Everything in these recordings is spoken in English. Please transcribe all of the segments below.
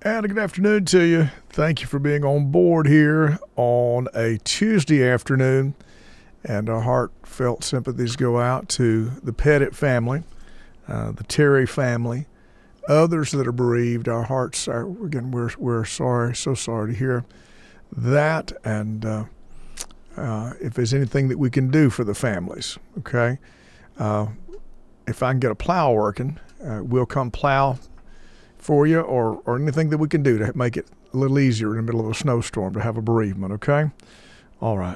And a good afternoon to you. Thank you for being on board here on a Tuesday afternoon. And our heartfelt sympathies go out to the Pettit family, the Terry family, others that are bereaved. Our hearts are, again, we're sorry, so sorry to hear that. And if there's anything that we can do for the families, okay? If I can get a plow working, we'll come plow for you, or anything that we can do to make it a little easier in the middle of a snowstorm to have a bereavement, okay? All right.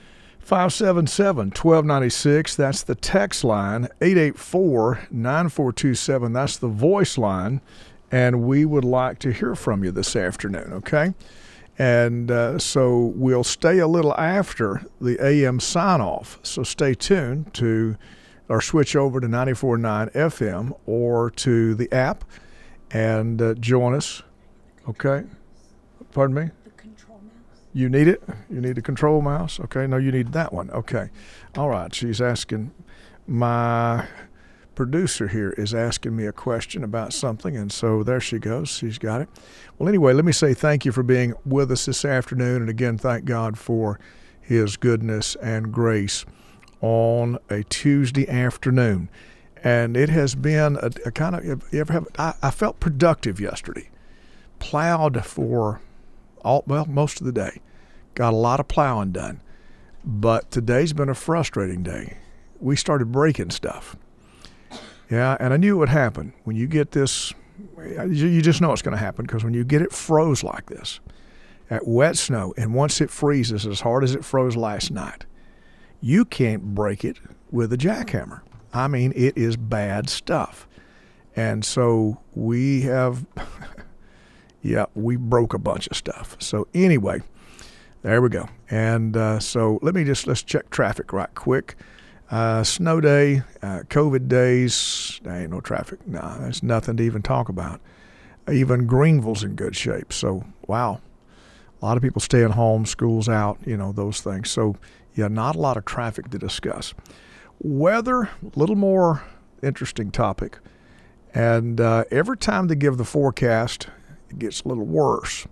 577-1296, that's the text line. 884-9427, that's the voice line. And we would like to hear from you this afternoon, okay? And so we'll stay a little after the AM sign-off. So stay tuned to, or switch over to 94.9 FM or to the app and join us, okay? Pardon me? The control mouse. You need it? You need the control mouse? Okay, no, you need that one. Okay. All right, she's asking, my producer here is asking me a question about something, and so there she goes. She's got it. Well, anyway, let me say thank you for being with us this afternoon, and again, thank God for his goodness and grace on a Tuesday afternoon. And it has been a kind of, you ever have, I felt productive yesterday. Plowed for most of the day. Got a lot of plowing done. But today's been a frustrating day. We started breaking stuff. Yeah, and I knew it would happen. When you get this, you just know it's going to happen, because when you get it froze like this, at wet snow, and once it freezes as hard as it froze last night, you can't break it with a jackhammer. I mean, it is bad stuff. And so we have, we broke a bunch of stuff. So anyway, there we go. And so let's check traffic right quick. Snow day, COVID days, there ain't no traffic. No, there's nothing to even talk about. Even Greenville's in good shape. So, wow. A lot of people staying home, school's out, those things. So, not a lot of traffic to discuss. Weather, a little more interesting topic. And every time they give the forecast, it gets a little worse.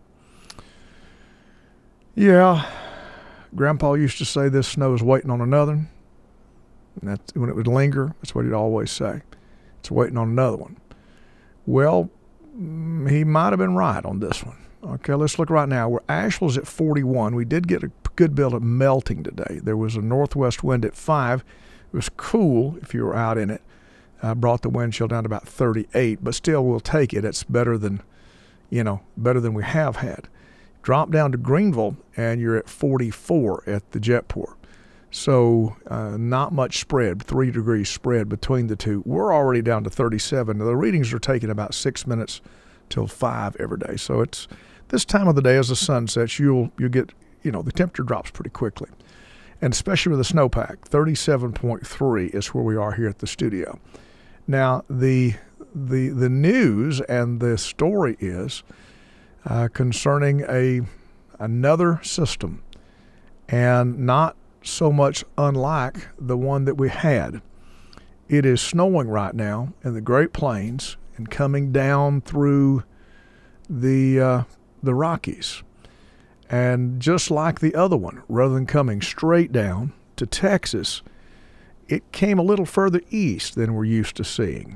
Yeah, Grandpa used to say this snow is waiting on another. And that's when it would linger. That's what he'd always say. It's waiting on another one. Well, he might have been right on this one. Okay, let's look right now. Asheville's at 41. We did get a good bit of melting today. There was a northwest wind at 5. It was cool if you were out in it. Brought the wind chill down to about 38, but still we'll take it. It's better than we have had. Drop down to Greenville and you're at 44 at the Jetport. So not much spread, 3 degrees spread between the two. We're already down to 37. The readings are taking about 6 minutes till 5 every day. So it's this time of the day as the sun sets, you'll get, the temperature drops pretty quickly. And especially with the snowpack, 37.3 is where we are here at the studio. Now, the news and the story is concerning another system, and not so much unlike the one that we had. It is snowing right now in the Great Plains and coming down through the Rockies. And just like the other one, rather than coming straight down to Texas, it came a little further east than we're used to seeing.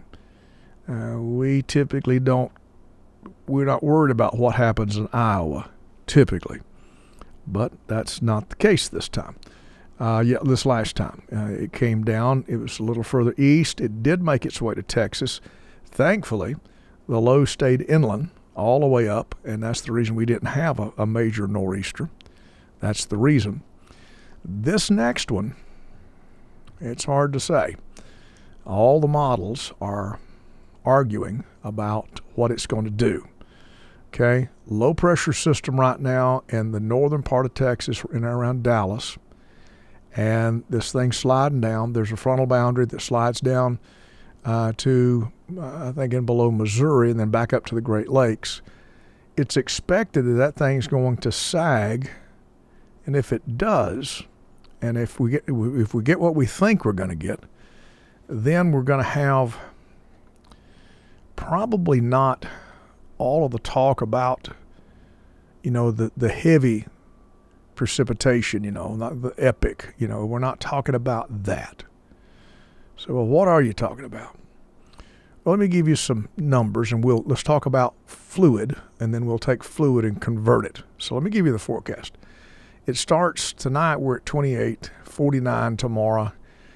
We typically we're not worried about what happens in Iowa, typically. But that's not the case this time. This last time. It came down. It was a little further east. It did make its way to Texas. Thankfully, the low stayed inland all the way up, and that's the reason we didn't have a major nor'easter. That's the reason. This next one, it's hard to say. All the models are arguing about what it's going to do. Okay, low pressure system right now in the northern part of Texas, in and around Dallas, and this thing sliding down. There's a frontal boundary that slides down to, I think, in below Missouri, and then back up to the Great Lakes. It's expected that thing's going to sag, and if it does, and if we get what we think we're going to get, then we're going to have probably not all of the talk about, the heavy precipitation, not the epic, we're not talking about that. So, well, what are you talking about? Well, let me give you some numbers, and let's talk about fluid, and then we'll take fluid and convert it. So let me give you the forecast. It starts tonight, we're at 28, 49 tomorrow,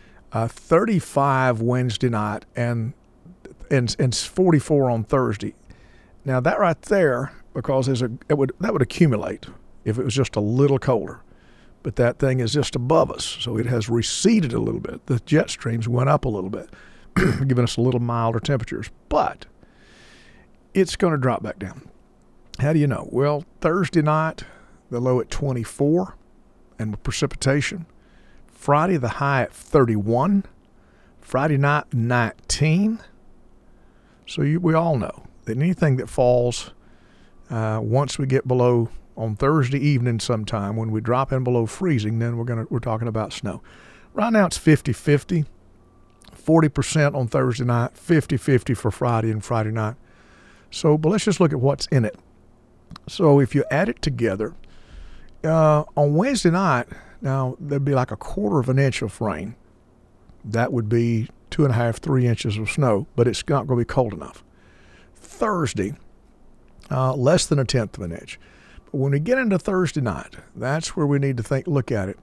35 Wednesday night, and 44 on Thursday. Now that right there, because that would accumulate if it was just a little colder. But that thing is just above us, so it has receded a little bit. The jet streams went up a little bit, giving us a little milder temperatures. But it's going to drop back down. How do you know? Well, Thursday night, the low at 24, and with precipitation. Friday, the high at 31. Friday night, 19. So we all know that anything that falls once we get below on Thursday evening sometime, when we drop in below freezing, then we're talking about snow. Right now it's 50-50, 40% on Thursday night, 50-50 for Friday and Friday night. So, but let's just look at what's in it. So if you add it together, on Wednesday night, now there'd be like a quarter of an inch of rain. That would be 2.5, 3 inches of snow, but it's not going to be cold enough. Thursday, less than 1/10 of an inch. But when we get into Thursday night, that's where we need to look at it.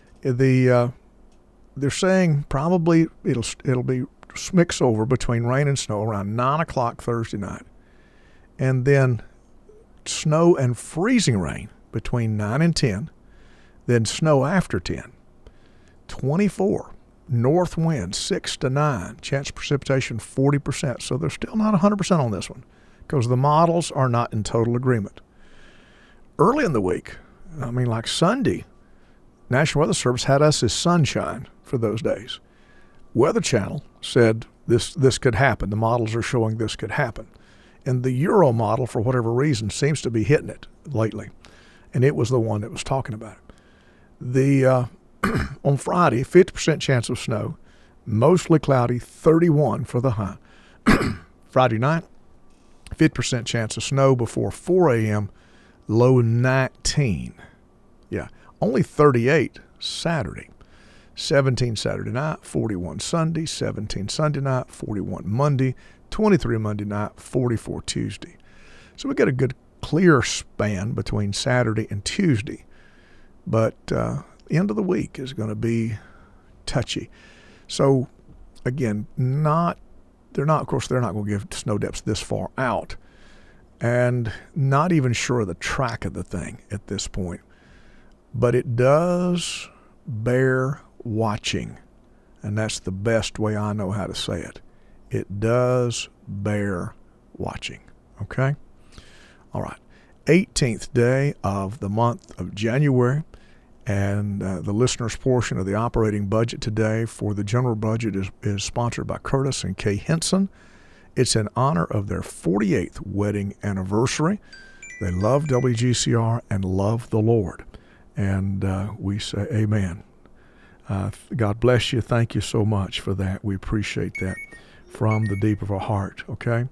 They're saying probably it'll be mix over between rain and snow around 9 o'clock Thursday night, and then snow and freezing rain between 9 and 10, then snow after 10. 24, north wind 6 to 9, chance of precipitation 40%. So they're still not 100% on this one because the models are not in total agreement. Early in the week, like Sunday, National Weather Service had us as sunshine for those days. Weather Channel said this could happen. The models are showing this could happen. And the Euro model, for whatever reason, seems to be hitting it lately. And it was the one that was talking about it. On Friday, 50% chance of snow, mostly cloudy, 31 for the high. Friday night, 50% chance of snow before 4 a.m., low 19. Yeah, only 38 Saturday. 17 Saturday night, 41 Sunday, 17 Sunday night, 41 Monday, 23 Monday night, 44 Tuesday. So we got a good clear span between Saturday and Tuesday. But the end of the week is going to be touchy. So again, they're not going to give snow depths this far out, and not even sure of the track of the thing at this point. But it does bear watching, and that's the best way I know how to say it. It does bear watching. Okay? All right. 18th day of the month of January, and the listener's portion of the operating budget today for the general budget is sponsored by Curtis and Kay Henson. It's in honor of their 48th wedding anniversary. They love WGCR and love the Lord. And we say amen. God bless you. Thank you so much for that. We appreciate that from the deep of our heart, okay?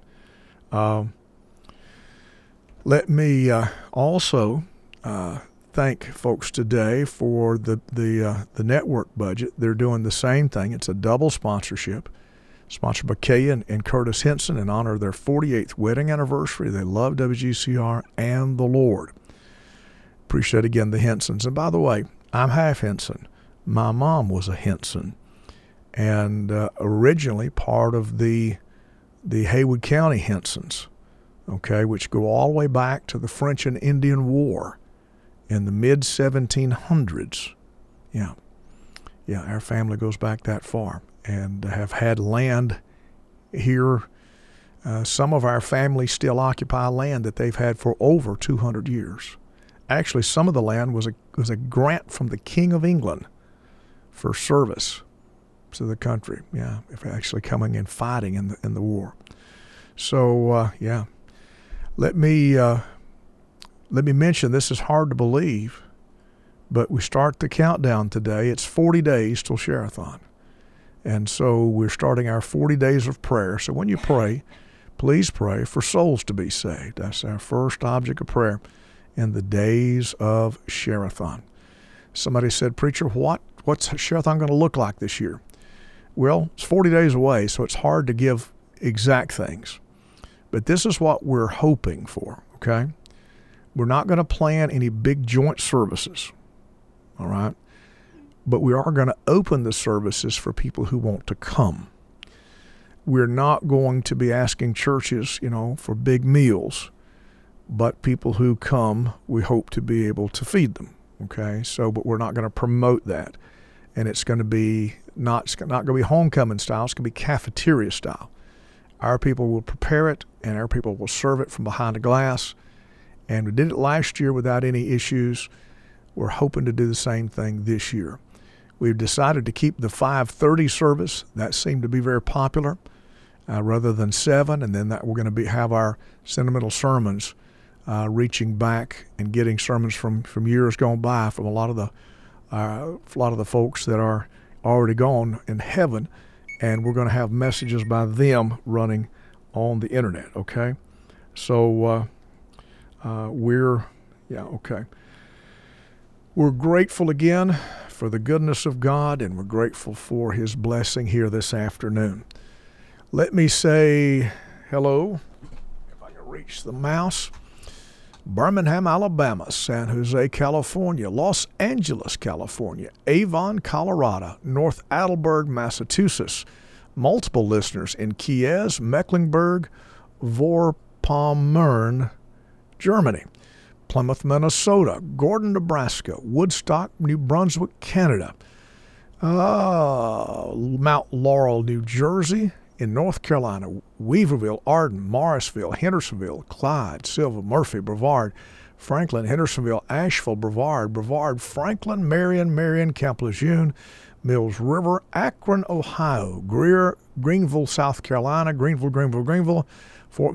Let me also thank folks today for the network budget. They're doing the same thing. It's a double sponsorship, sponsored by Kay and Curtis Henson in honor of their 48th wedding anniversary. They love WGCR and the Lord. Appreciate again the Hensons. And by the way, I'm half Henson. My mom was a Henson, and originally part of the Haywood County Hensons, okay, which go all the way back to the French and Indian War in the mid-1700s. Yeah, our family goes back that far and have had land here. Some of our families still occupy land that they've had for over 200 years. Actually, some of the land was a grant from the King of England for service to the country. Yeah, if actually coming and fighting in the war. So let me mention, this is hard to believe, but we start the countdown today. It's 40 days till Share-a-thon, and so we're starting our 40 days of prayer. So when you pray please pray for souls to be saved. That's our first object of prayer in the days of Share-a-thon. Somebody said, Preacher, what's Share-a-thon going to look like this year? Well, it's 40 days away, so it's hard to give exact things. But this is what we're hoping for, okay? We're not going to plan any big joint services, all right? But we are going to open the services for people who want to come. We're not going to be asking churches, for big meals, but people who come, we hope to be able to feed them, okay? But we're not going to promote that. And it's going to be it's not going to be homecoming style. It's going to be cafeteria style. Our people will prepare it, and our people will serve it from behind a glass. And we did it last year without any issues. We're hoping to do the same thing this year. We've decided to keep the 5:30 service. That seemed to be very popular, rather than 7. And then we're going to have our sentimental sermons, reaching back and getting sermons from years gone by from a lot of the folks that are already gone in heaven, and we're going to have messages by them running on the internet, okay? So we're grateful again for the goodness of God, and we're grateful for His blessing here this afternoon. Let me say hello, if I can reach the mouse. Birmingham, Alabama, San Jose, California, Los Angeles, California, Avon, Colorado, North Attleboro, Massachusetts, multiple listeners in Kies, Mecklenburg, Vorpommern, Germany, Plymouth, Minnesota, Gordon, Nebraska, Woodstock, New Brunswick, Canada, Mount Laurel, New Jersey, in North Carolina, Weaverville, Arden, Morrisville, Hendersonville, Clyde, Silva, Murphy, Brevard, Franklin, Hendersonville, Asheville, Brevard, Franklin, Marion, Camp Lejeune, Mills River, Akron, Ohio, Greer, Greenville, South Carolina, Greenville, Fort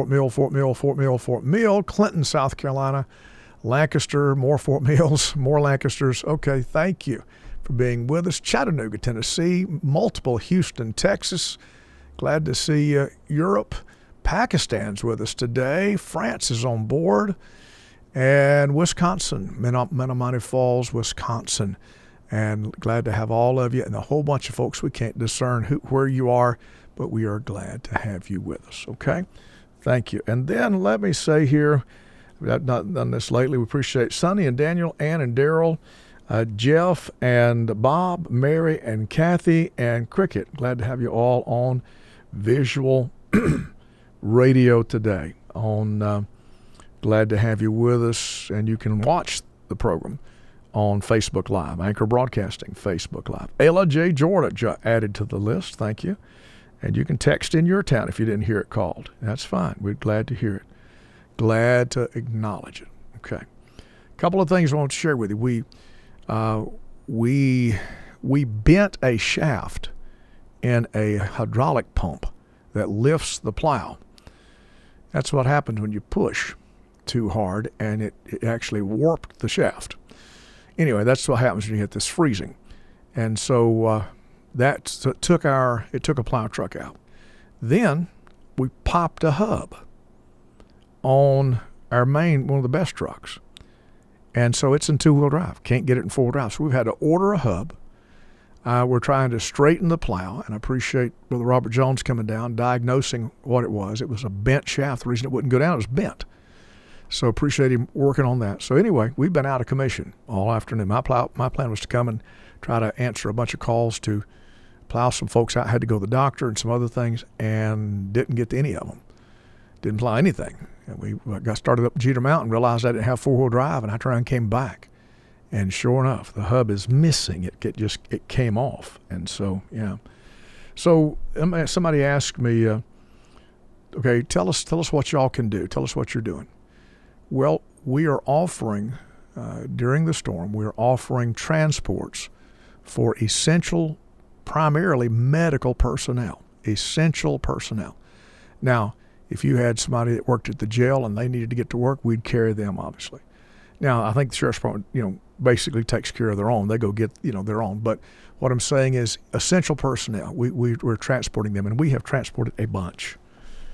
Mill, Clinton, South Carolina, Lancaster, more Fort Mills, more Lancasters. Okay, thank you for being with us. Chattanooga, Tennessee, multiple Houston, Texas. Glad to see Europe. Pakistan's with us today. France is on board. And Wisconsin, Menomonee Falls, Wisconsin. And glad to have all of you and a whole bunch of folks we can't discern where you are, but we are glad to have you with us, okay? Thank you. And then let me say here, I've not done this lately, we appreciate Sonny and Daniel, Ann and Daryl, Jeff and Bob, Mary and Kathy, and Cricket. Glad to have you all on visual radio today. Glad to have you with us, and you can watch the program on Facebook Live, Anchor Broadcasting, Facebook Live. Ayla J. Jordan added to the list. Thank you. And you can text in your town if you didn't hear it called. That's fine. We're glad to hear it. Glad to acknowledge it. Okay. A couple of things I want to share with you. We bent a shaft in a hydraulic pump that lifts the plow. That's what happens when you push too hard, and it actually warped the shaft. Anyway, that's what happens when you get this freezing. And so it took a plow truck out. Then we popped a hub on our main, one of the best trucks. And so it's in two-wheel drive. Can't get it in four-wheel drive. So we've had to order a hub. We're trying to straighten the plow, and I appreciate Brother Robert Jones coming down, diagnosing what it was. It was a bent shaft. The reason it wouldn't go down, it was bent. So appreciate him working on that. So anyway, we've been out of commission all afternoon. My plan was to come and try to answer a bunch of calls to plow some folks out. Had to go to the doctor and some other things, and didn't get to any of them. Didn't plow anything. And we got started up Jeter Mountain, realized I didn't have four-wheel drive, and I turned and came back. And sure enough, the hub is missing. It came off. And so, yeah. So somebody asked me, okay, tell us what y'all can do. Tell us what you're doing. Well, we are offering, during the storm, we're offering transports for essential, primarily medical personnel, essential personnel. Now, if you had somebody that worked at the jail and they needed to get to work, we'd carry them, obviously. Now, I think the Sheriff's Department, basically takes care of their own. They go get, their own. But what I'm saying is essential personnel, we're transporting them, and we have transported a bunch.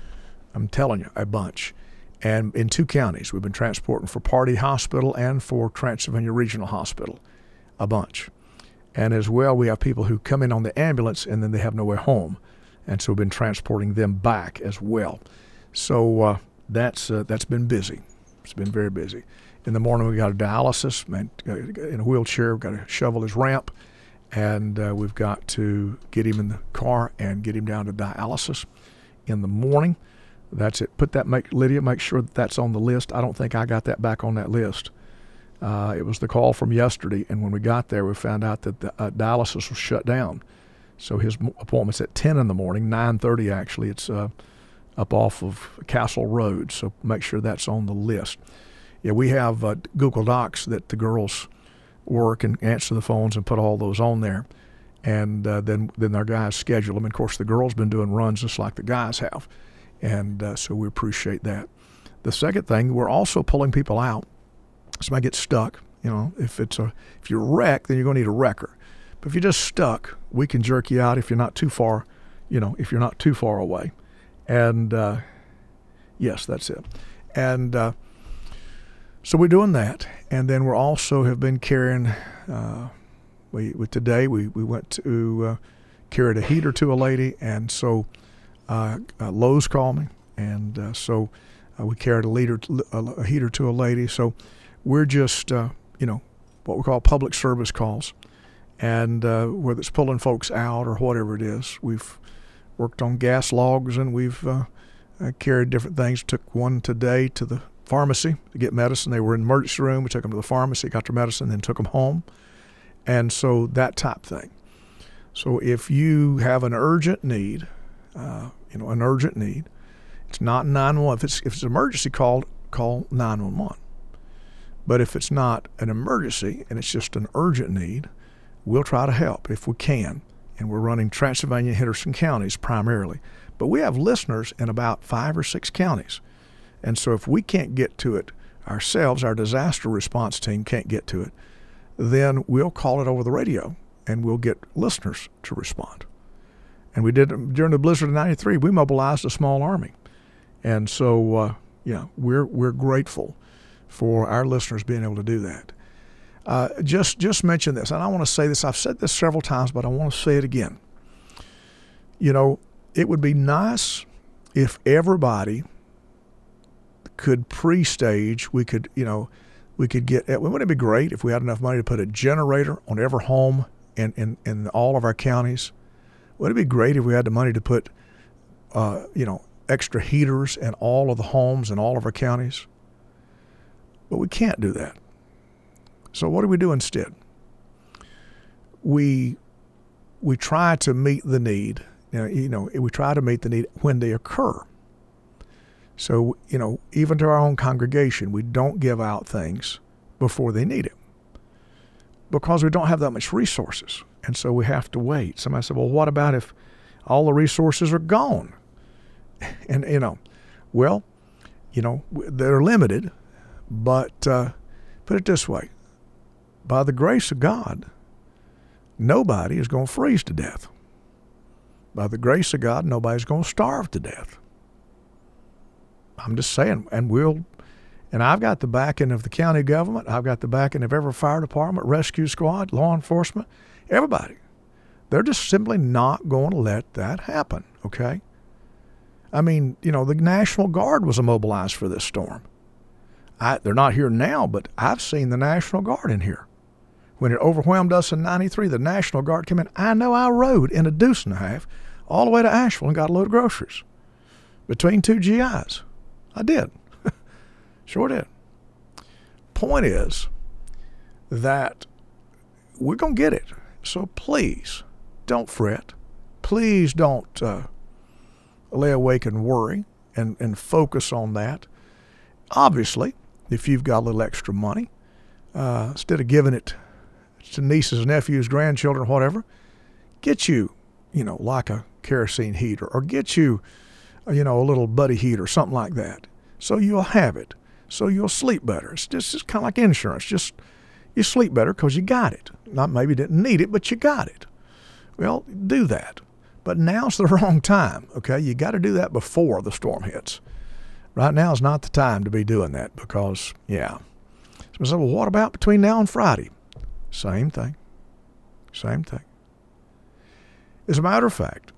I'm telling you, a bunch. And in 2 counties, we've been transporting for Pardee Hospital and for Transylvania Regional Hospital, a bunch. And as well, we have people who come in on the ambulance and then they have nowhere home. And so we've been transporting them back as well. So that's been busy. It's been very busy. In the morning, we got a dialysis man in a wheelchair. We've got to shovel his ramp, and we've got to get him in the car and get him down to dialysis in the morning. That's it. Lydia, make sure that's on the list. I don't think I got that back on that list. It was the call from yesterday, and when we got there, we found out that the dialysis was shut down. So his appointment's at 10 in the morning, 9:30 actually. It's up off of Castle Road, so make sure that's on the list. Yeah, we have Google Docs that the girls work and answer the phones and put all those on there. And then our guys schedule them. And of course, the girls been doing runs just like the guys have. And so we appreciate that. The second thing, we're also pulling people out. Somebody gets stuck. If you're wrecked, then you're going to need a wrecker. But if you're just stuck, we can jerk you out if you're not too far, if you're not too far away. And yes, that's it. And so we're doing that. And then we also have been carrying, today we went to carried a heater to a lady. And so Lowe's called me. And so we carried a heater to a lady. So we're just, what we call public service calls. And whether it's pulling folks out or whatever it is, we've worked on gas logs and we've carried different things. Took one today to the pharmacy to get medicine. They were in the emergency room. We took them to the pharmacy, got their medicine, then took them home. And so that type thing. So if you have an urgent need, it's not 911. If it's an emergency, call 911. But if it's not an emergency and it's just an urgent need, we'll try to help if we can. And we're running Transylvania, Henderson counties primarily. But we have listeners in about 5 or 6 counties. And so if we can't get to it ourselves, our disaster response team can't get to it, then we'll call it over the radio and we'll get listeners to respond. And we did during the blizzard of 93, we mobilized a small army. And so, we're grateful for our listeners being able to do that. Just mention this, and I want to say this. I've said this several times, but I want to say it again. It would be nice if everybody could pre-stage. We could get. Wouldn't it be great if we had enough money to put a generator on every home in all of our counties? Wouldn't it be great if we had the money to put, extra heaters in all of the homes in all of our counties? But we can't do that. So what do we do instead? We try to meet the need. We try to meet the need when they occur. So, even to our own congregation, we don't give out things before they need it because we don't have that much resources. And so we have to wait. Somebody said, well, what about if all the resources are gone? And, they're limited, but put it this way. By the grace of God, nobody is going to freeze to death. By the grace of God, nobody's going to starve to death. I'm just saying, and I've got the backing of the county government. I've got the backing of every fire department, rescue squad, law enforcement, everybody. They're just simply not going to let that happen, okay? I mean, the National Guard was immobilized for this storm. They're not here now, but I've seen the National Guard in here. When it overwhelmed us in 93, the National Guard came in. I know I rode in a deuce and a half all the way to Asheville and got a load of groceries between 2 GIs. I did. Sure did. Point is that we're going to get it. So please don't fret. Please don't lay awake and worry and focus on that. Obviously, if you've got a little extra money, instead of giving it to nieces, nephews, grandchildren, whatever, get you, like a kerosene heater or get you, a little buddy heater, something like that. So you'll have it. So you'll sleep better. It's kind of like insurance. Just you sleep better because you got it. Not maybe didn't need it, but you got it. Well, do that. But now's the wrong time, okay? You got to do that before the storm hits. Right now is not the time to be doing that because, yeah. So I said, well, what about between now and Friday? Same thing. Same thing. As a matter of fact,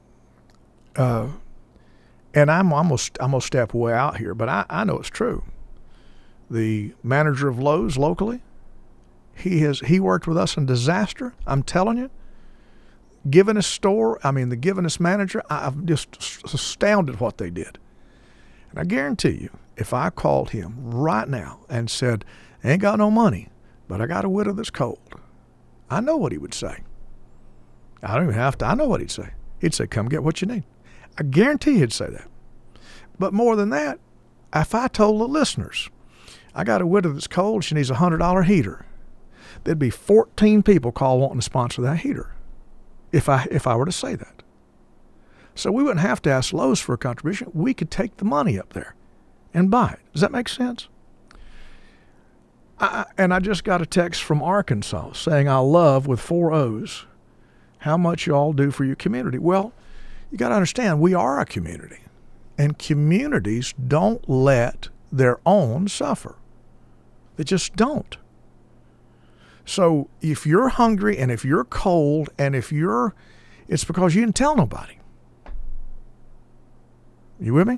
and I'm gonna step way out here, but I know it's true. The manager of Lowe's locally, he worked with us in disaster. I'm telling you, the Givinus manager, I'm just astounded what they did. And I guarantee you, if I called him right now and said, I ain't got no money, but I got a widow that's cold, I know what he would say. I don't even have to. I know what he'd say. He'd say, come get what you need. I guarantee he'd say that. But more than that, if I told the listeners, I got a widow that's cold, she needs a $100 heater, there'd be 14 people call wanting to sponsor that heater if I were to say that. So we wouldn't have to ask Lowe's for a contribution. We could take the money up there and buy it. Does that make sense? And I just got a text from Arkansas saying, I love, with 4 O's, how much you all do for your community. Well, you got to understand, we are a community. And communities don't let their own suffer. They just don't. So if you're hungry and if you're cold and it's because you didn't tell nobody. You with me?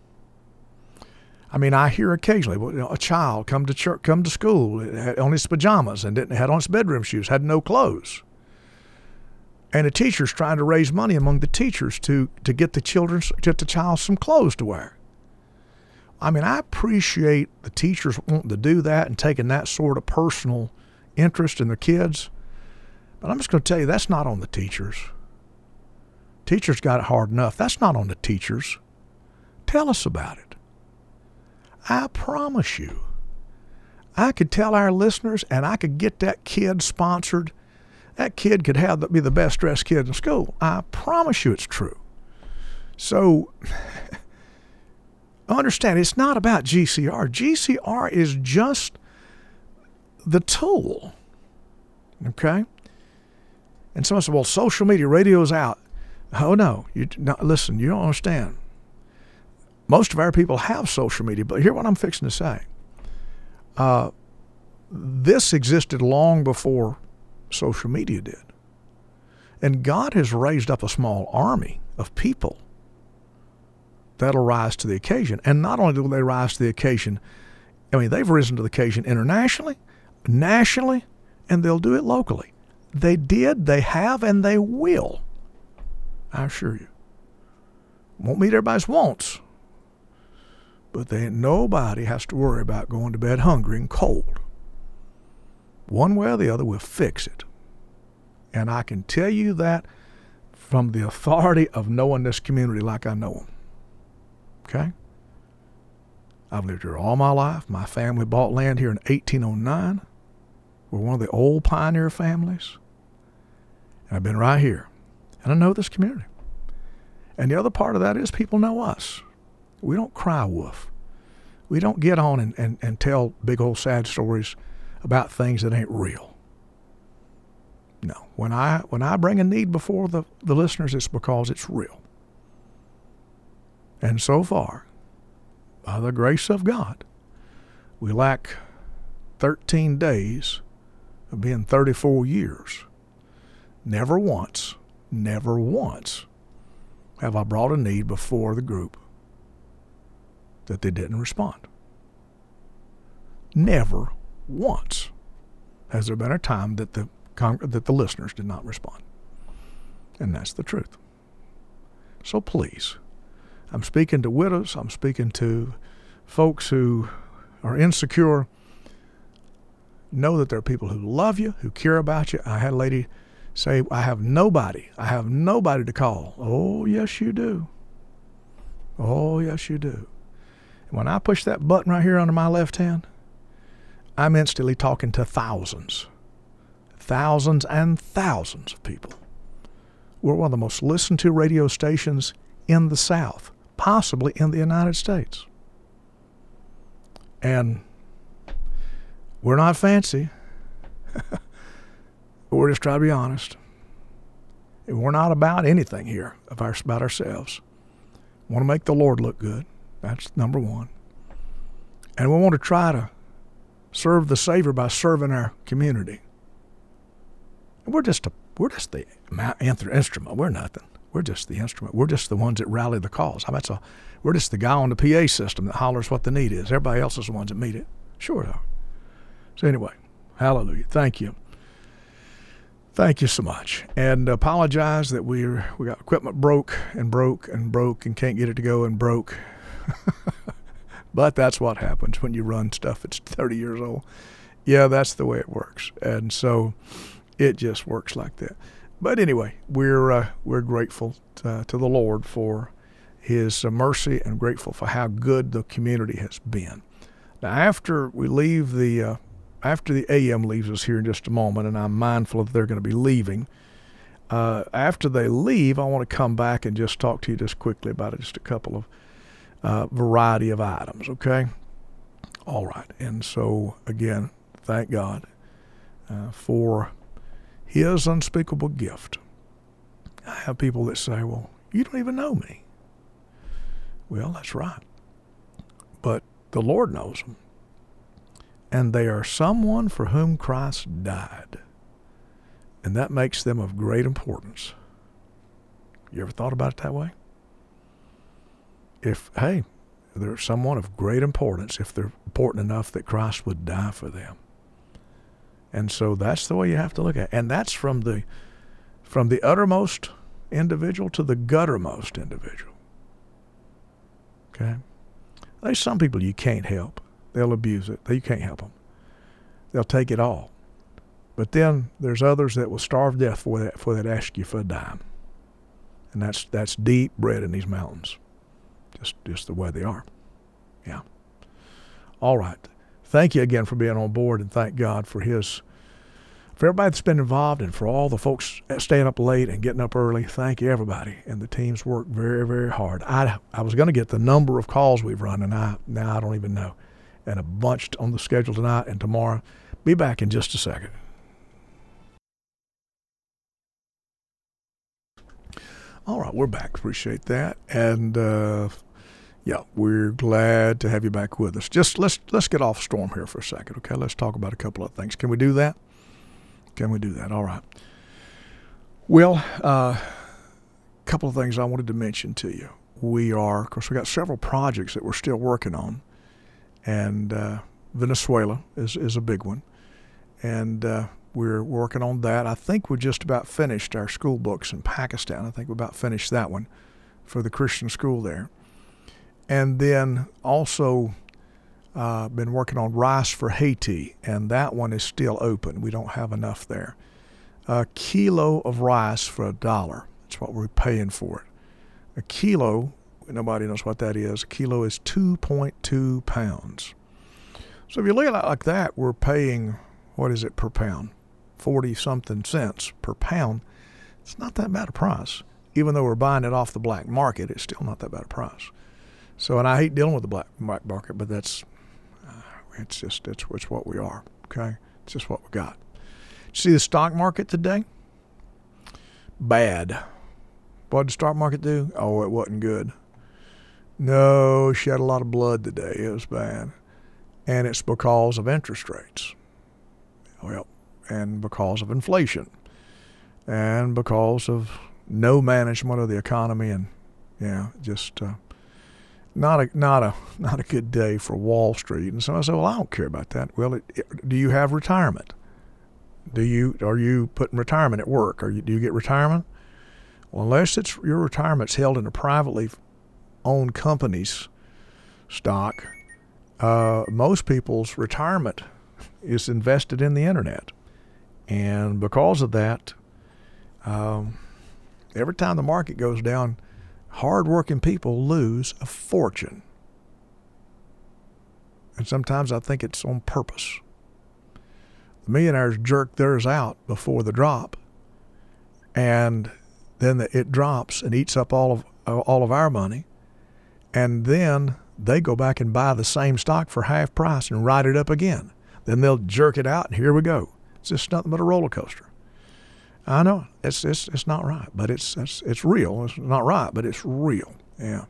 I mean, I hear occasionally a child come to school on his pajamas and had on his bedroom shoes, had no clothes. And the teacher's trying to raise money among the teachers to get the child some clothes to wear. I mean, I appreciate the teachers wanting to do that and taking that sort of personal interest in their kids. But I'm just going to tell you, that's not on the teachers. Teachers got it hard enough. That's not on the teachers. Tell us about it. I promise you, I could tell our listeners and I could get that kid sponsored. That kid could be the best dressed kid in school. I promise you it's true. So understand, it's not about GCR. GCR is just the tool. Okay? And someone said, well, social media, radio's out. Oh, no. Listen, you don't understand. Most of our people have social media, but here's what I'm fixing to say. This existed long before social media did. And God has raised up a small army of people that'll rise to the occasion. And not only do they rise to the occasion, I mean, they've risen to the occasion internationally, nationally, and they'll do it locally. They did, they have, and they will. I assure you. Won't meet everybody's wants, but nobody has to worry about going to bed hungry and cold. One way or the other, we'll fix it. And I can tell you that from the authority of knowing this community like I know them. Okay? I've lived here all my life. My family bought land here in 1809. We're one of the old pioneer families. And I've been right here. And I know this community. And the other part of that is people know us. We don't cry wolf. We don't get on and tell big old sad stories about things that ain't real. No. When I bring a need before the listeners, it's because it's real. And so far, by the grace of God, we lack 13 days of being 34 years. Never once have I brought a need before the group that they didn't respond. Never once has there been a time that the listeners did not respond. And that's the truth. So please, I'm speaking to widows, I'm speaking to folks who are insecure. Know that there are people who love you, who care about you. I had a lady say, I have nobody to call. Oh, yes, you do. Oh, yes, you do. And when I push that button right here under my left hand, I'm instantly talking to thousands and thousands of people. We're one of the most listened to radio stations in the South, possibly in the United States. And we're not fancy. We're just trying to be honest. We're not about anything here about ourselves. We want to make the Lord look good. That's number one. And we want to try to serve the Savior by serving our community. We're just the instrument. We're nothing. We're just the instrument. We're just the ones that rally the cause. We're just the guy on the PA system that hollers what the need is. Everybody else is the ones that meet it. Sure they are. So anyway, hallelujah. Thank you. Thank you so much. And apologize that we got equipment broke and can't get it to go and broke. But that's what happens when you run stuff that's 30 years old. Yeah, that's the way it works. And so it just works like that. But anyway, we're grateful to the Lord for his mercy and grateful for how good the community has been. Now, after the AM leaves us here in just a moment, and I'm mindful that they're going to be leaving, after they leave, I want to come back and just talk to you just quickly about just a couple of variety of items, okay? All right. And so, again, thank God for his unspeakable gift. I have people that say, well, you don't even know me. Well, that's right. But the Lord knows them. And they are someone for whom Christ died. And that makes them of great importance. You ever thought about it that way? If they're someone of great importance, if they're important enough that Christ would die for them. And so that's the way you have to look at it. And that's from the uttermost individual to the guttermost individual. Okay? There's some people you can't help. They'll abuse it. You can't help them. They'll take it all. But then there's others that will starve to death before they'd ask you for a dime. And that's deep bred in these mountains. Just the way they are. Yeah. All right. Thank you again for being on board, and thank God for everybody that's been involved and for all the folks staying up late and getting up early. Thank you, everybody. And the teams work very, very hard. I was going to get the number of calls we've run, and now I don't even know. And a bunch on the schedule tonight and tomorrow. Be back in just a second. All right, we're back. Appreciate that. And yeah, we're glad to have you back with us. Just let's get off storm here for a second, okay? Let's talk about a couple of things. Can we do that? Can we do that? All right. Well, a couple of things I wanted to mention to you. Of course, we got several projects that we're still working on. And Venezuela is a big one. And we're working on that. I think we just about finished our school books in Pakistan. I think we about finished that one for the Christian school there. And then also been working on rice for Haiti, and that one is still open. We don't have enough there. A kilo of rice for $1. That's what we're paying for it. A kilo, nobody knows what that is. A kilo is 2.2 pounds. So if you look at it like that, we're paying, what is it per pound? 40-something cents per pound. It's not that bad a price. Even though we're buying it off the black market, it's still not that bad a price. So, and I hate dealing with the black market, but it's what we are, okay? It's just what we got. See the stock market today? Bad. What did the stock market do? Oh, it wasn't good. No, shed a lot of blood today. It was bad. And it's because of interest rates. Well, and because of inflation. And because of no management of the economy, and just not a good day for Wall Street. And so I said, well, I don't care about that. Well, do you have retirement? Are you putting retirement at work? Do you get retirement? Well, unless your retirement's held in a privately owned company's stock, most people's retirement is invested in the internet. And because of that, every time the market goes down, hard-working people lose a fortune. And sometimes I think it's on purpose. The millionaires jerk theirs out before the drop, and then it drops and eats up all of our money, and then they go back and buy the same stock for half price and write it up again. Then they'll jerk it out, and here we go. It's just nothing but a roller coaster. I know it's not right, but it's real. It's not right, but it's real. Yeah.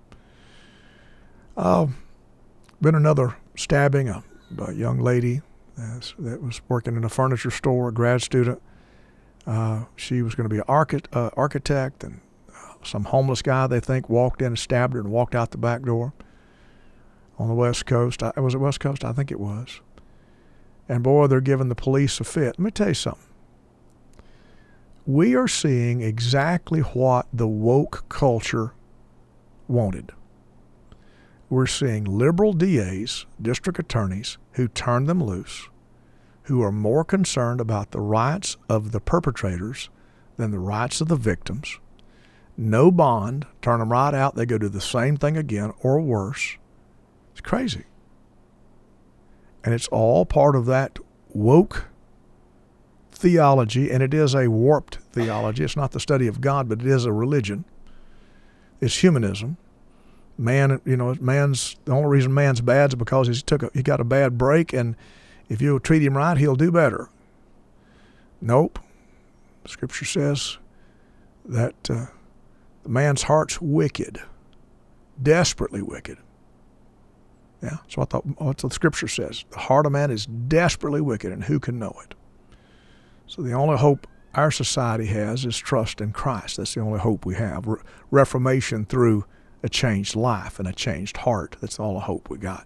Been another stabbing. A young lady that was working in a furniture store, a grad student. She was going to be an architect, and some homeless guy, they think, walked in and stabbed her and walked out the back door on the West Coast. Was it West Coast? I think it was. And boy, they're giving the police a fit. Let me tell you something. We are seeing exactly what the woke culture wanted. We're seeing liberal DAs, district attorneys, who turn them loose, who are more concerned about the rights of the perpetrators than the rights of the victims. No bond, turn them right out, they go do the same thing again or worse. It's crazy. And it's all part of that woke theology, and it is a warped theology. It's not the study of God, but it is a religion. It's humanism. Man, the only reason man's bad is because he got a bad break, and if you treat him right, he'll do better. Nope. Scripture says that the man's heart's wicked, desperately wicked. Yeah, that's what the Scripture says. The heart of man is desperately wicked, and who can know it? So the only hope our society has is trust in Christ. That's the only hope we have. Reformation through a changed life and a changed heart. That's all the hope we got.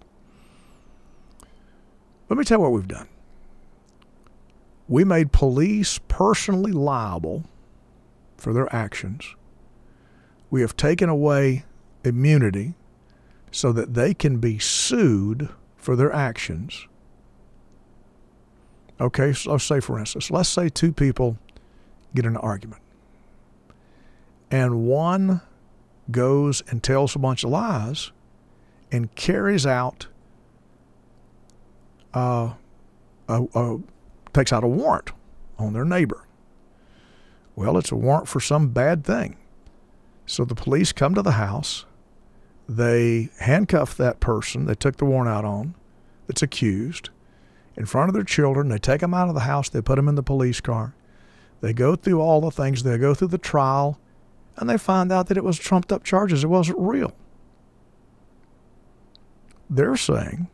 Let me tell you what we've done. We made police personally liable for their actions. We have taken away immunity so that they can be sued for their actions. Okay, so let's say, for instance, let's say two people get in an argument, and one goes and tells a bunch of lies and carries out, takes out a warrant on their neighbor. Well, it's a warrant for some bad thing. So the police come to the house, they handcuff that person they took the warrant out on, that's accused, in front of their children. They take them out of the house, they put them in the police car. They go through all the things, they go through the trial, and they find out that it was trumped up charges. It wasn't real. They're saying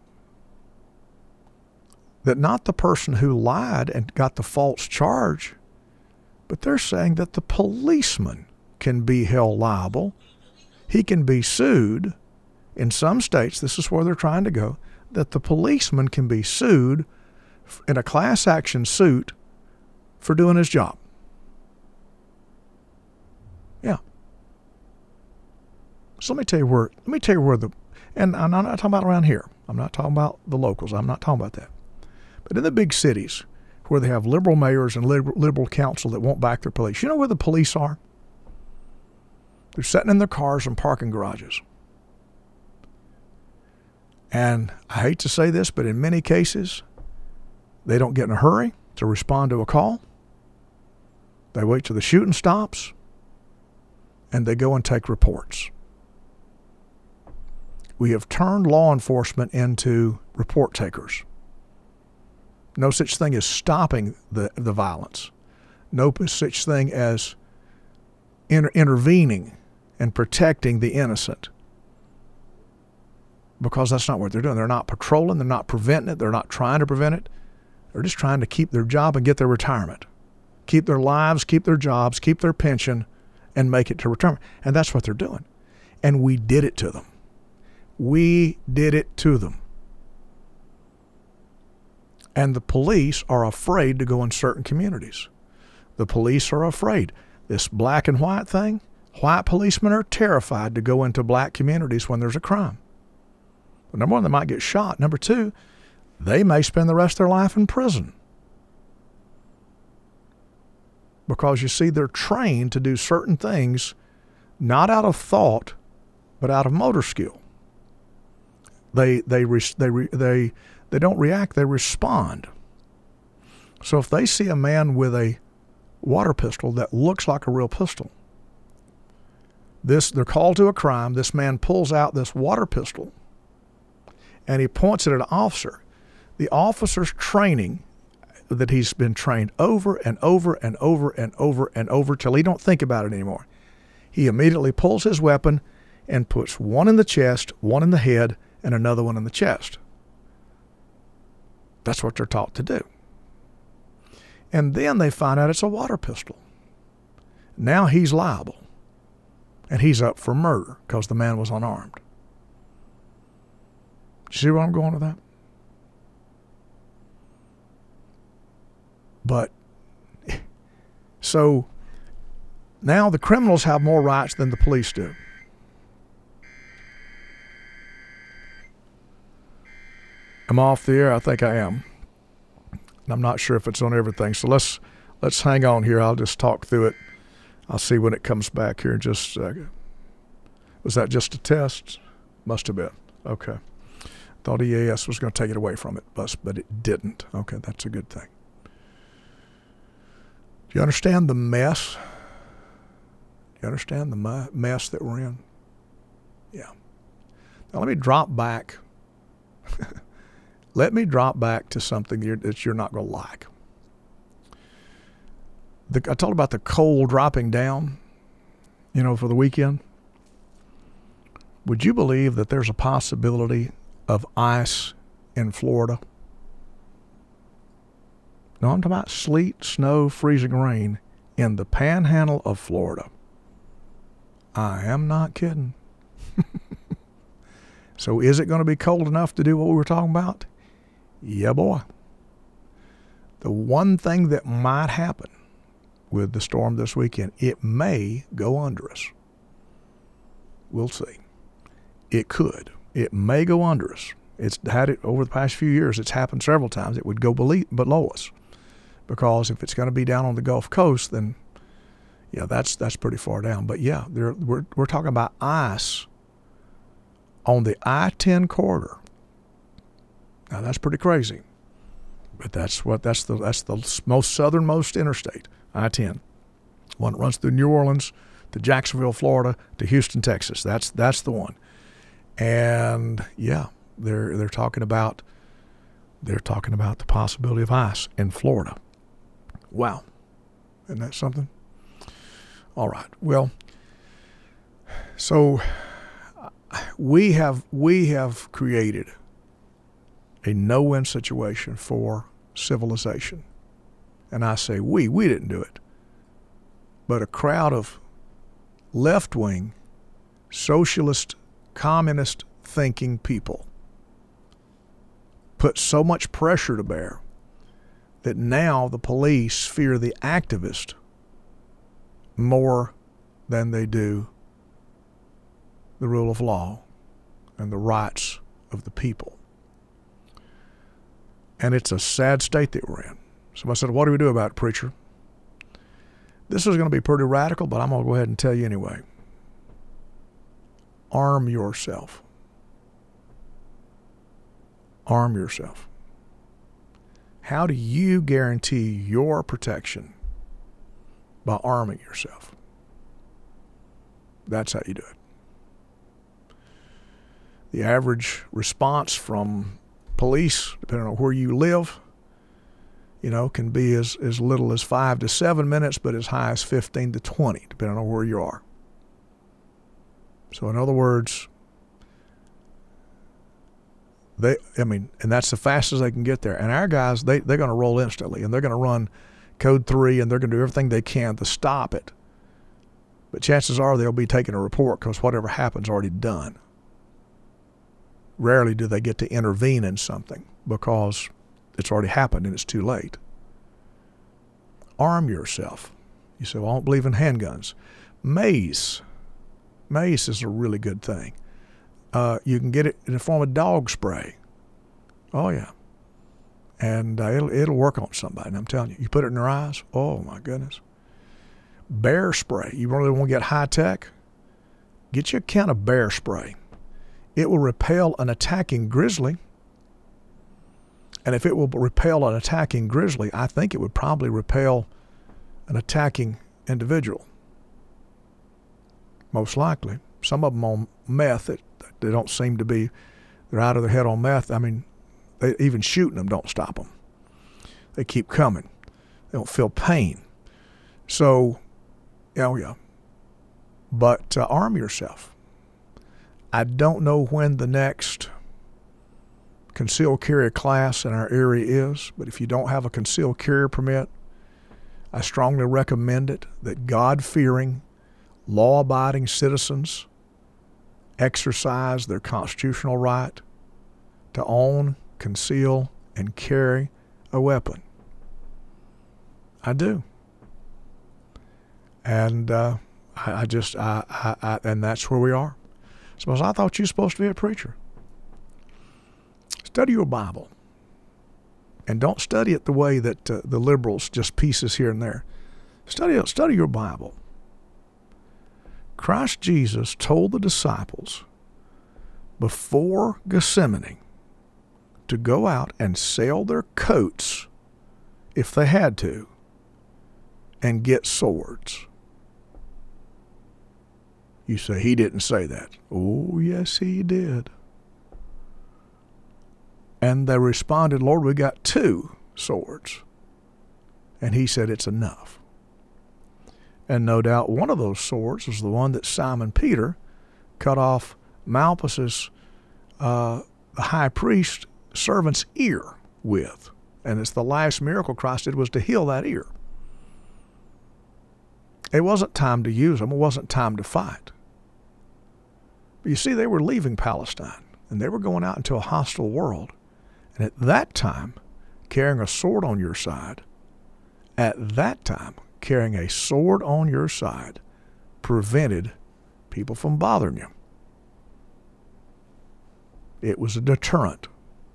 that not the person who lied and got the false charge, but they're saying that the policeman can be held liable. He can be sued. In some states, this is where they're trying to go, that the policeman can be sued in a class action suit for doing his job. Yeah. So let me tell you where and I'm not talking about around here. I'm not talking about the locals. I'm not talking about that. But in the big cities where they have liberal mayors and liberal council that won't back their police, you know where the police are? They're sitting in their cars in parking garages. And I hate to say this, but in many cases, they don't get in a hurry to respond to a call. They wait till the shooting stops, and they go and take reports. We have turned law enforcement into report takers. No such thing as stopping the violence. No such thing as intervening and protecting the innocent. Because that's not what they're doing. They're not patrolling. They're not preventing it. They're not trying to prevent it. They're just trying to keep their job and get their retirement. Keep their lives, keep their jobs, keep their pension, and make it to retirement. And that's what they're doing. And we did it to them. We did it to them. And the police are afraid to go in certain communities. The police are afraid. This black and white thing, white policemen are terrified to go into black communities when there's a crime. Well, number one, they might get shot. Number two, they may spend the rest of their life in prison. Because you see, they're trained to do certain things not out of thought, but out of motor skill. They don't react, they respond. So if they see a man with a water pistol that looks like a real pistol, they're called to a crime, this man pulls out this water pistol and he points it at an officer. The officer's training that he's been trained over and over and over and over and over till he don't think about it anymore. He immediately pulls his weapon and puts one in the chest, one in the head, and another one in the chest. That's what they're taught to do. And then they find out it's a water pistol. Now he's liable. And he's up for murder because the man was unarmed. See where I'm going with that? But, so, now the criminals have more rights than the police do. Am I off the air? I think I am. And I'm not sure if it's on everything. So let's hang on here. I'll just talk through it. I'll see when it comes back here in just a second. Was that just a test? Must have been. Okay. Thought EAS was going to take it away from it, but it didn't. Okay, that's a good thing. Do you understand the mess? Do you understand the mess that we're in? Yeah. Now let me drop back. Let me drop back to something that you're not going to like. I told about the coal dropping down, for the weekend. Would you believe that there's a possibility of ice in Florida? No, I'm talking about sleet, snow, freezing rain in the panhandle of Florida. I am not kidding. So is it going to be cold enough to do what we were talking about? Yeah, boy. The one thing that might happen with the storm this weekend, it may go under us. We'll see. It could. It may go under us. It's had it over the past few years. It's happened several times. It would go below us. Because if it's going to be down on the Gulf Coast, then, yeah, that's pretty far down. But, yeah, we're talking about ice on the I-10 corridor. Now, that's pretty crazy. But that's the most southernmost interstate, I-10. One that runs through New Orleans to Jacksonville, Florida, to Houston, Texas. That's the one. And, yeah, they're talking about the possibility of ice in Florida. Wow. Isn't that something? All right. Well, so we have created a no-win situation for civilization. And I say we didn't do it. But a crowd of left-wing, socialist, communist thinking people put so much pressure to bear that now the police fear the activist more than they do the rule of law and the rights of the people. And it's a sad state that we're in. So I said, what do we do about it, preacher? This is going to be pretty radical, but I'm going to go ahead and tell you anyway. Arm yourself. Arm yourself. How do you guarantee your protection? By arming yourself. That's how you do it. The average response from police, depending on where you live, can be as little as 5 to 7 minutes, but as high as 15 to 20, depending on where you are. So in other words, and that's the fastest they can get there. And our guys, they're going to roll instantly, and they're going to run Code 3, and they're going to do everything they can to stop it. But chances are they'll be taking a report because whatever happens already done. Rarely do they get to intervene in something because it's already happened and it's too late. Arm yourself. You say, well, I don't believe in handguns. Mace is a really good thing. You can get it in the form of dog spray. Oh, yeah. And it'll work on somebody, and I'm telling you. You put it in their eyes, oh, my goodness. Bear spray. You really want to get high tech? Get you a can of bear spray. It will repel an attacking grizzly. And if it will repel an attacking grizzly, I think it would probably repel an attacking individual. Most likely. Some of them on meth, they don't seem to be, they're out of their head on meth. I mean, even shooting them don't stop them. They keep coming. They don't feel pain. So, yeah. But arm yourself. I don't know when the next concealed carry class in our area is, but if you don't have a concealed carry permit, I strongly recommend it, that God-fearing, law-abiding citizens exercise their constitutional right to own, conceal, and carry a weapon. I do. And and that's where we are. So I thought you were supposed to be a preacher. Study your Bible. And don't study it the way that the liberals, just pieces here and there. Study your Bible. Christ Jesus told the disciples before Gethsemane to go out and sell their coats, if they had to, and get swords. You say, he didn't say that. Oh, yes, he did. And they responded, Lord, we got 2 swords. And he said, it's enough. And no doubt one of those swords was the one that Simon Peter cut off Malchus's, the high priest, servant's ear with. And it's the last miracle Christ did was to heal that ear. It wasn't time to use them. It wasn't time to fight. But you see, they were leaving Palestine, and they were going out into a hostile world. And at that time, carrying a sword on your side, prevented people from bothering you. It was a deterrent.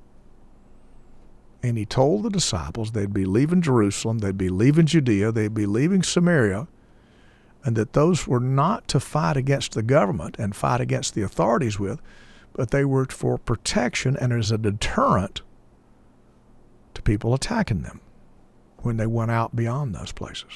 And he told the disciples they'd be leaving Jerusalem, they'd be leaving Judea, they'd be leaving Samaria, and that those were not to fight against the government and fight against the authorities with, but they were for protection and as a deterrent to people attacking them when they went out beyond those places.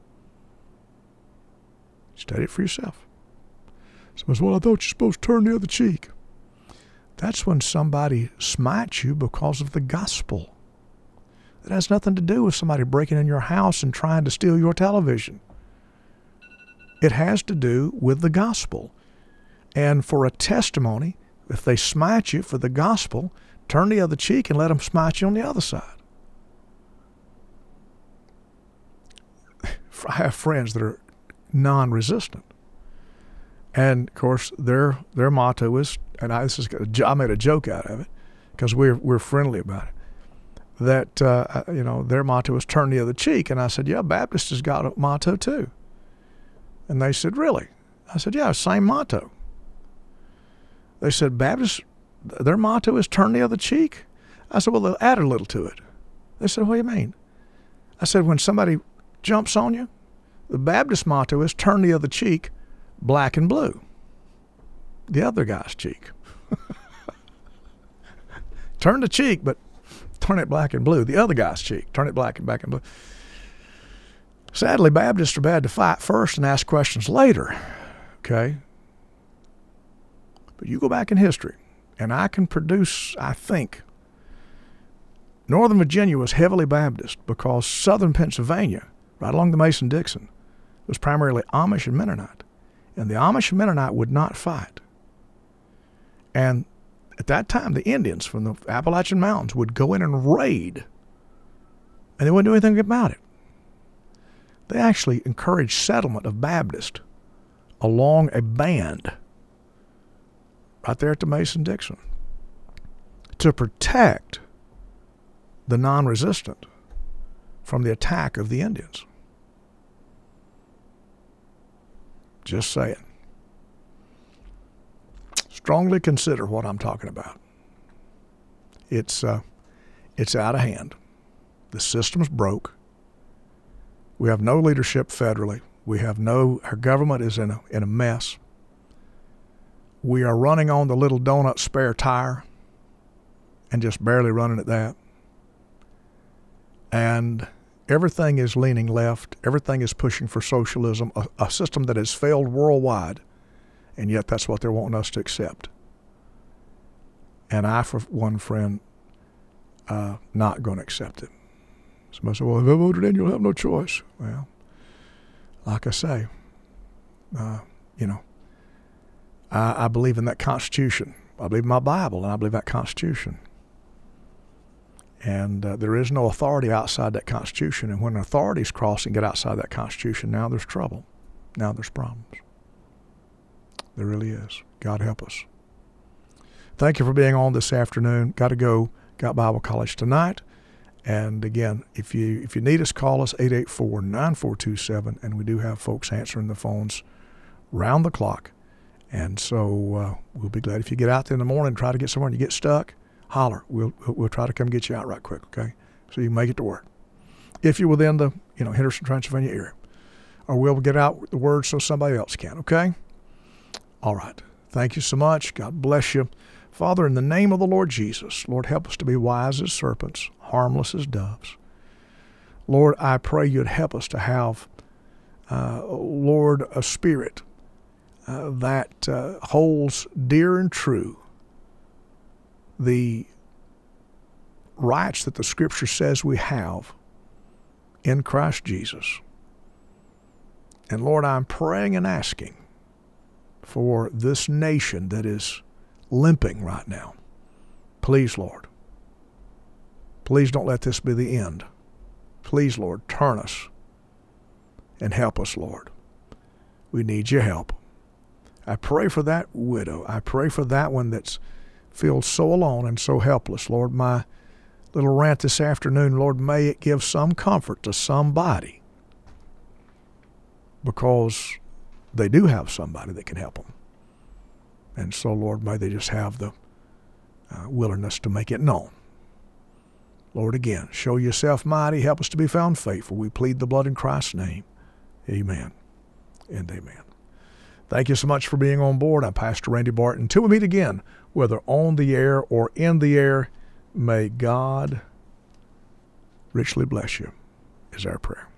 Study it for yourself. Someone says, well, I thought you're supposed to turn the other cheek. That's when somebody smites you because of the gospel. It has nothing to do with somebody breaking in your house and trying to steal your television. It has to do with the gospel. And for a testimony, if they smite you for the gospel, turn the other cheek and let them smite you on the other side. I have friends that are non-resistant. And, of course, their motto is, and I made a joke out of it because we're friendly about it, that, their motto is turn the other cheek. And I said, yeah, Baptist has got a motto too. And they said, really? I said, yeah, same motto. They said, Baptist, their motto is turn the other cheek? I said, well, they'll add a little to it. They said, what do you mean? I said, when somebody jumps on you, the Baptist motto is turn the other cheek, black and blue. The other guy's cheek. Turn the cheek, but turn it black and blue. The other guy's cheek, turn it black and blue. Sadly, Baptists are bad to fight first and ask questions later, okay? But you go back in history, and I can produce, I think, Northern Virginia was heavily Baptist because southern Pennsylvania, right along the Mason-Dixon, was primarily Amish and Mennonite. And the Amish and Mennonite would not fight. And at that time, the Indians from the Appalachian Mountains would go in and raid, and they wouldn't do anything about it. They actually encouraged settlement of Baptists along a band right there at the Mason-Dixon to protect the non-resistant from the attack of the Indians. Just saying. Strongly consider what I'm talking about. It's out of hand. The system's broke. We have no leadership federally. Our government is in a mess. We are running on the little donut spare tire and just barely running at that. And everything is leaning left. Everything is pushing for socialism, a system that has failed worldwide, and yet that's what they're wanting us to accept. And I, for one friend, not going to accept it. Somebody said, well, if I voted in, you'll have no choice. Well, like I say, I believe in that Constitution. I believe in my Bible, and I believe in that Constitution. And there is no authority outside that Constitution. And when authorities cross and get outside that Constitution, now there's trouble. Now there's problems. There really is. God help us. Thank you for being on this afternoon. Got to go. Got Bible College tonight. And again, if you need us, call us 884-9427. And we do have folks answering the phones round the clock. And so we'll be glad if you get out there in the morning and try to get somewhere and you get stuck, holler. We'll try to come get you out right quick, okay? So you can make it to work. If you're within the Henderson, Transylvania area. Or we'll get out the word so somebody else can, okay? All right. Thank you so much. God bless you. Father, in the name of the Lord Jesus, Lord, help us to be wise as serpents, harmless as doves. Lord, I pray you'd help us to have, Lord, a spirit that holds dear and true the rights that the Scripture says we have in Christ Jesus. And Lord, I'm praying and asking for this nation that is limping right now. Please, Lord. Please don't let this be the end. Please, Lord, turn us and help us, Lord. We need your help. I pray for that widow. I pray for that one that feels so alone and so helpless. Lord, my little rant this afternoon, Lord, may it give some comfort to somebody, because they do have somebody that can help them. And so, Lord, may they just have the willingness to make it known. Lord, again, show yourself mighty. Help us to be found faithful. We plead the blood in Christ's name. Amen and amen. Thank you so much for being on board. I'm Pastor Randy Barton. Until we meet again, whether on the air or in the air, may God richly bless you, is our prayer.